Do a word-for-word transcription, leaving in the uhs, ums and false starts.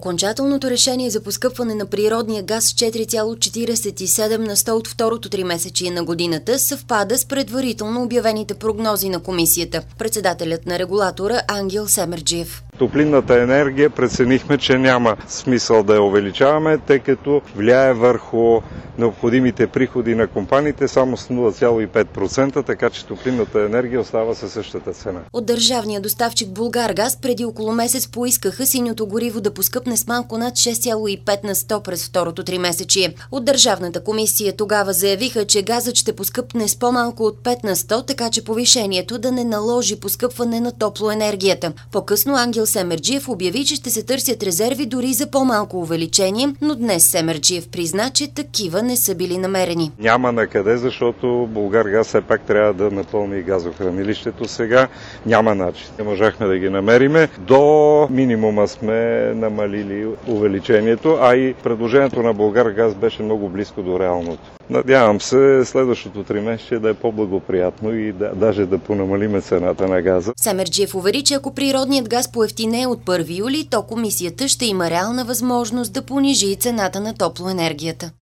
Окончателното решение за поскъпване на природния газ с четири цяло четиридесет и седем на сто от второто тримесечие на годината съвпада с предварително обявените прогнози на комисията. Председателят на регулатора Ангел Семерджиев. Топлинната енергия преценихме, че няма смисъл да я увеличаваме, тъй като влияе върху необходимите приходи на компаниите само с нула цяло и пет процента, така че топлинната енергия остава със същата цена. От държавния доставчик Булгаргаз преди около месец поискаха синьото гориво да поскъпне с малко над шест цяло и пет на сто през второто тримесечие. От Държавната комисия тогава заявиха, че газът ще поскъпне с по-малко от пет на сто, така че повишението да не наложи поскъпване на топлоенергията. По-късно Ангел Семерджиев обяви, че ще се търсят резерви дори за по-малко увеличение, но днес Семерджиев призна, че такива не са били намерени. Няма на къде, защото Булгаргаз все пак трябва да напълни газохранилището сега. Няма начин. Не можахме да ги намериме. До минимума сме намалили увеличението, а и предложението на Булгаргаз беше много близко до реалното. Надявам се следващото тримесечие да е по-благоприятно и да, даже да понамалиме цената на газа. Семерджиев увери, че ако природният газ поевтине от първи юли, то комисията ще има реална възможност да понижи цената на топлоенергията.